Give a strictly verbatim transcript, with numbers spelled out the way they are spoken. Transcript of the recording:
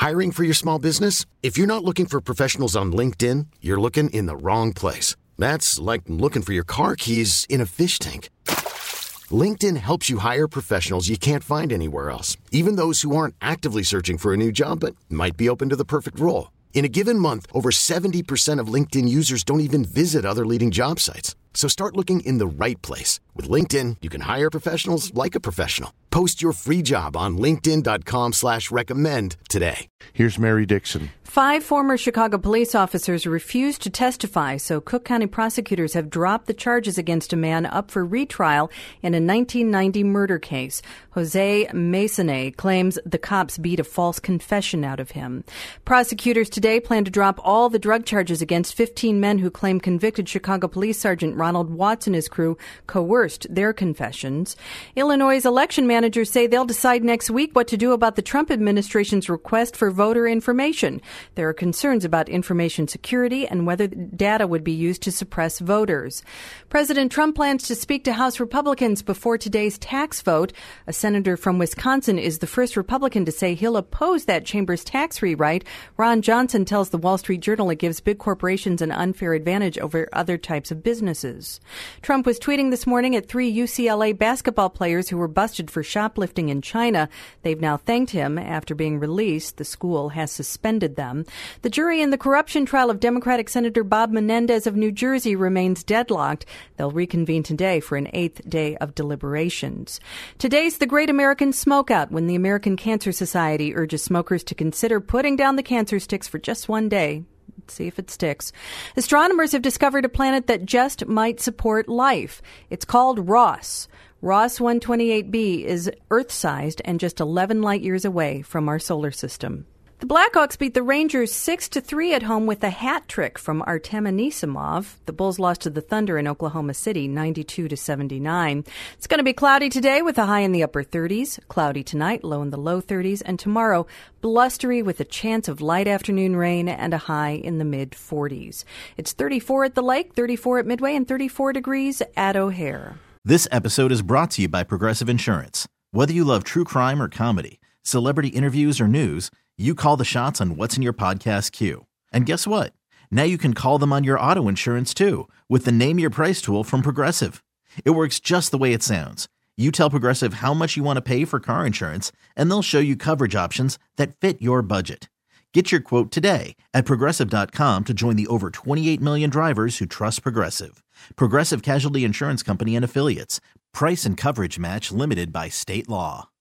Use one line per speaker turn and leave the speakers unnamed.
Hiring for your small business? If you're not looking for professionals on LinkedIn, you're looking in the wrong place. That's like looking for your car keys in a fish tank. LinkedIn helps you hire professionals you can't find anywhere else, even those who aren't actively searching for a new job but might be open to the perfect role. In a given month, over seventy percent of LinkedIn users don't even visit other leading job sites. So start looking in the right place. With LinkedIn, you can hire professionals like a professional. Post your free job on linkedin.com slash recommend today.
Here's Mary Dixon.
Five former Chicago police officers refused to testify, so Cook County prosecutors have dropped the charges against a man up for retrial in a nineteen ninety murder case. Jose Masone claims the cops beat a false confession out of him. Prosecutors today plan to drop all the drug charges against fifteen men who claim convicted Chicago Police Sergeant Ronald Watts and his crew coerced their confessions. Illinois' election managers say they'll decide next week what to do about the Trump administration's request for voter information. There are concerns about information security and whether data would be used to suppress voters. President Trump plans to speak to House Republicans before today's tax vote. A senator from Wisconsin is the first Republican to say he'll oppose that chamber's tax rewrite. Ron Johnson tells the Wall Street Journal it gives big corporations an unfair advantage over other types of businesses. Trump was tweeting this morning at three U C L A basketball players who were busted for shoplifting in China. They've now thanked him after being released. The school has suspended them. The jury in the corruption trial of Democratic Senator Bob Menendez of New Jersey remains deadlocked. They'll reconvene today for an eighth day of deliberations. Today's the Great American Smokeout, when the American Cancer Society urges smokers to consider putting down the cancer sticks for just one day. Let's see if it sticks. Astronomers have discovered a planet that just might support life. It's called Ross. Ross one twenty-eight b is Earth-sized and just eleven light years away from our solar system. The Blackhawks beat the Rangers six to three at home with a hat trick from Artem Anisimov. The Bulls lost to the Thunder in Oklahoma City ninety-two to seventy-nine. It's going to be cloudy today with a high in the upper thirties, cloudy tonight, low in the low thirties, and tomorrow blustery with a chance of light afternoon rain and a high in the mid forties. It's thirty-four at the lake, thirty-four at Midway, and thirty-four degrees at O'Hare.
This episode is brought to you by Progressive Insurance. Whether you love true crime or comedy, celebrity interviews or news, you call the shots on what's in your podcast queue. And guess what? Now you can call them on your auto insurance too with the Name Your Price tool from Progressive. It works just the way it sounds. You tell Progressive how much you want to pay for car insurance, and they'll show you coverage options that fit your budget. Get your quote today at Progressive dot com to join the over twenty-eight million drivers who trust Progressive. Progressive Casualty Insurance Company and Affiliates. Price and coverage match limited by state law.